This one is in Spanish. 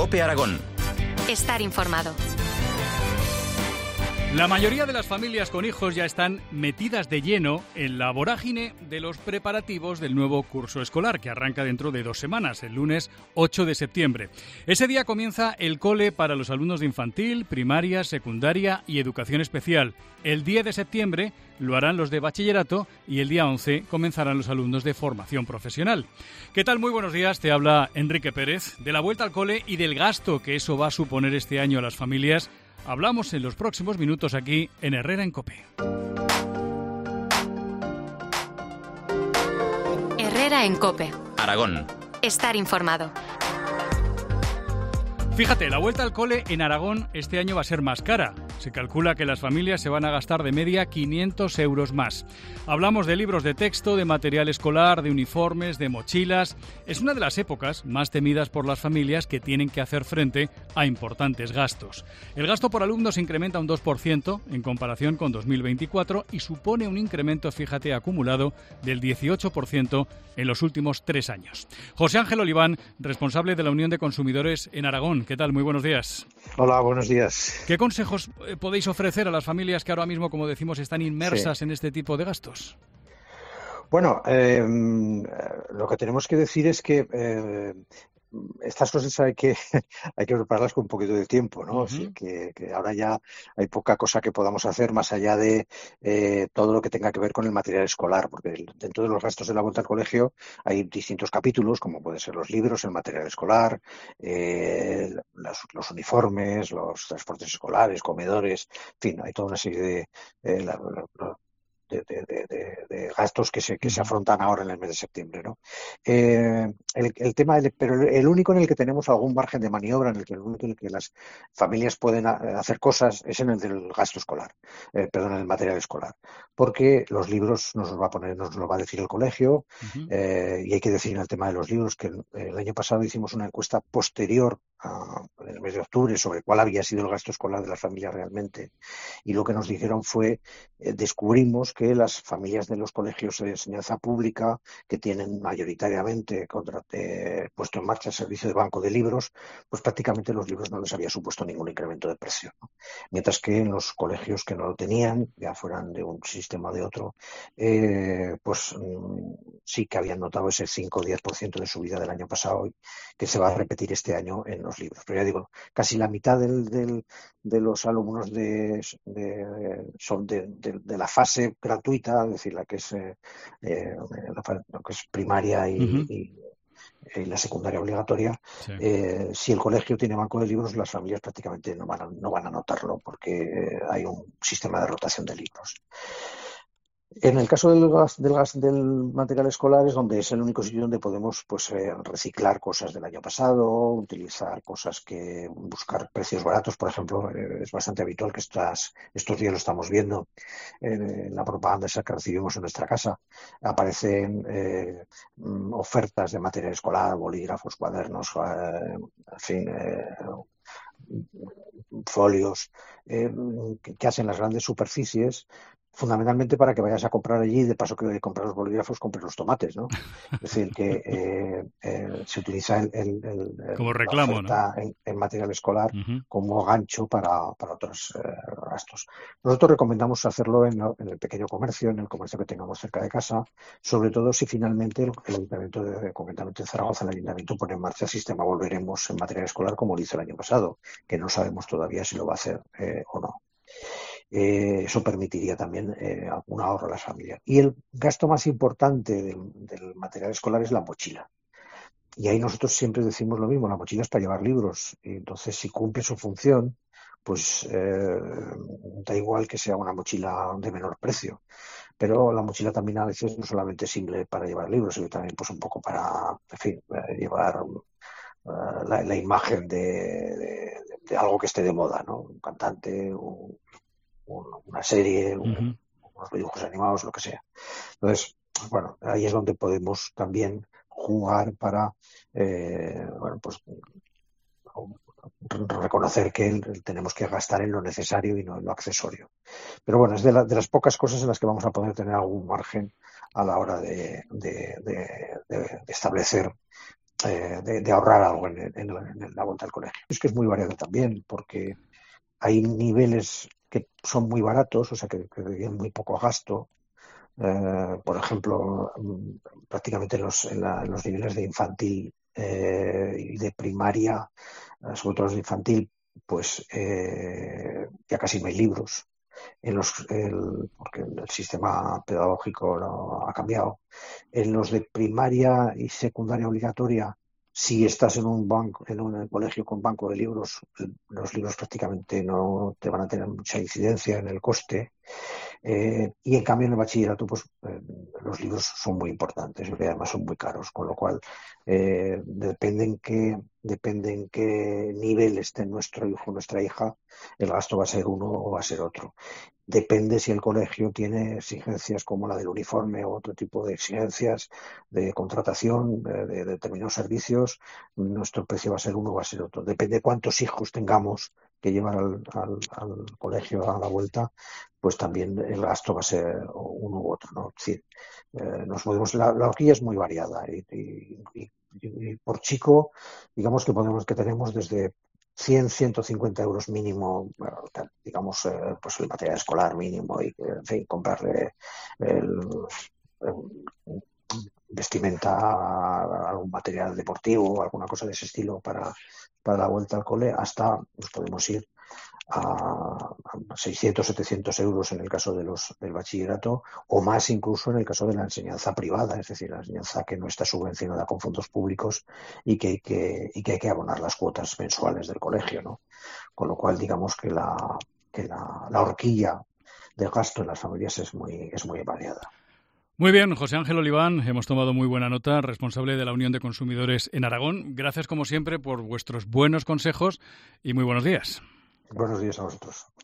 COPE Aragón. Estar informado. La mayoría de las familias con hijos ya están metidas de lleno en la vorágine de los preparativos del nuevo curso escolar, que arranca dentro de 2 semanas, el lunes 8 de septiembre. Ese día comienza el cole para los alumnos de infantil, primaria, secundaria y educación especial. El 10 de septiembre lo harán los de bachillerato y el día 11 comenzarán los alumnos de formación profesional. ¿Qué tal? Muy buenos días, te habla Enrique Pérez. De la vuelta al cole y del gasto que eso va a suponer este año a las familias hablamos en los próximos minutos aquí en Herrera en COPE. Herrera en COPE. Aragón. Estar informado. Fíjate, la vuelta al cole en Aragón este año va a ser más cara. Se calcula que las familias se van a gastar de media 500 euros más. Hablamos de libros de texto, de material escolar, de uniformes, de mochilas. Es una de las épocas más temidas por las familias que tienen que hacer frente a importantes gastos. El gasto por alumno se incrementa un 2% en comparación con 2024 y supone un incremento, fíjate, acumulado del 18% en los últimos 3 años. José Ángel Oliván, responsable de la Unión de Consumidores en Aragón. ¿Qué tal? Muy buenos días. Hola, buenos días. ¿Qué consejos podéis ofrecer a las familias que ahora mismo, como decimos, están inmersas en este tipo de gastos? Bueno, lo que tenemos que decir es que estas cosas hay que prepararlas con un poquito de tiempo, ¿no? O sea, que ahora ya hay poca cosa que podamos hacer más allá de todo lo que tenga que ver con el material escolar, porque dentro de los gastos de la vuelta al colegio hay distintos capítulos, como pueden ser los libros, el material escolar, los uniformes, los transportes escolares, comedores, en fin, hay toda una serie de gastos que se afrontan ahora en el mes de septiembre, ¿no? El tema, pero el único en el que tenemos algún margen de maniobra, el único en el que las familias pueden hacer cosas, es en el del gasto escolar, en el material escolar, porque los libros nos lo va a decir el colegio, y hay que decir en el tema de los libros que el año pasado hicimos una encuesta posterior en el mes de octubre sobre cuál había sido el gasto escolar de las familias realmente, y lo que nos dijeron fue, descubrimos que las familias de los colegios de enseñanza pública, que tienen mayoritariamente puesto en marcha el servicio de banco de libros, pues prácticamente los libros no les había supuesto ningún incremento de precio, ¿no? Mientras que en los colegios que no lo tenían, ya fueran de un sistema o de otro, sí que habían notado ese 5 o 10% de subida del año pasado, que se va a repetir este año en los libros. Pero ya digo, casi la mitad de los alumnos son de la fase gratuita, es decir, la que es primaria y la secundaria obligatoria. Sí. Si el colegio tiene banco de libros, las familias prácticamente no van a notarlo, porque hay un sistema de rotación de libros. En el caso del material escolar es donde es el único sitio donde podemos reciclar cosas del año pasado, utilizar buscar precios baratos. Por ejemplo, es bastante habitual que estos días lo estamos viendo en la propaganda esa que recibimos en nuestra casa. Aparecen ofertas de material escolar, bolígrafos, cuadernos, en fin, folios, que hacen las grandes superficies, fundamentalmente para que vayas a comprar allí y de paso que comprar los bolígrafos compres los tomates, ¿no? Es decir, que se utiliza como reclamo, la oferta, ¿no? en material escolar como gancho para otros gastos. Nosotros recomendamos hacerlo en el pequeño comercio, en el comercio que tengamos cerca de casa, sobre todo si finalmente el Ayuntamiento de Zaragoza, el Ayuntamiento pone en marcha el sistema Volveremos en material escolar como lo hizo el año pasado, que no sabemos todavía si lo va a hacer o no. Eso permitiría también algún ahorro a las familias. Y el gasto más importante del material escolar es la mochila. Y ahí nosotros siempre decimos lo mismo, la mochila es para llevar libros. Y entonces, si cumple su función, pues da igual que sea una mochila de menor precio. Pero la mochila también a veces no solamente es simple para llevar libros, sino también pues un poco para, en fin, llevar la imagen de algo que esté de moda, ¿no? Un cantante, una serie, unos dibujos animados, lo que sea. Entonces, bueno, ahí es donde podemos también jugar para, reconocer que tenemos que gastar en lo necesario y no en lo accesorio. Pero bueno, es de las pocas cosas en las que vamos a poder tener algún margen a la hora de establecer de ahorrar algo en la vuelta al colegio. Es que es muy variado también, porque hay niveles que son muy baratos, o sea, que tienen muy poco gasto. Por ejemplo, prácticamente en los niveles de infantil y de primaria, sobre todo los de infantil, pues ya casi no hay libros. Porque el sistema pedagógico ha cambiado. En los de primaria y secundaria obligatoria, si estás en un colegio con banco de libros, los libros prácticamente no te van a tener mucha incidencia en el coste. Y en cambio en el bachillerato los libros son muy importantes y además son muy caros, con lo cual depende en qué nivel esté nuestro hijo o nuestra hija, el gasto va a ser uno o va a ser otro. Depende si el colegio tiene exigencias como la del uniforme o otro tipo de exigencias de contratación de determinados servicios, nuestro precio va a ser uno o va a ser otro. Depende de cuántos hijos tengamos que llevar al colegio a la vuelta, pues también el gasto va a ser uno u otro, ¿no? Es decir, nos movemos, la horquilla es muy variada y por chico, digamos que tenemos desde 100, 150 euros mínimo, digamos, pues el material escolar mínimo y, en fin, comprarle vestimenta, algún material deportivo o alguna cosa de ese estilo para la vuelta al cole, hasta nos podemos ir a 600, 700 euros en el caso del bachillerato, o más incluso en el caso de la enseñanza privada, es decir, la enseñanza que no está subvencionada con fondos públicos y que hay que abonar las cuotas mensuales del colegio, ¿no? Con lo cual, digamos que la horquilla de gasto en las familias es muy variada. Muy bien, José Ángel Oliván, hemos tomado muy buena nota, responsable de la Unión de Consumidores en Aragón. Gracias, como siempre, por vuestros buenos consejos y muy buenos días. Buenos días a vosotros.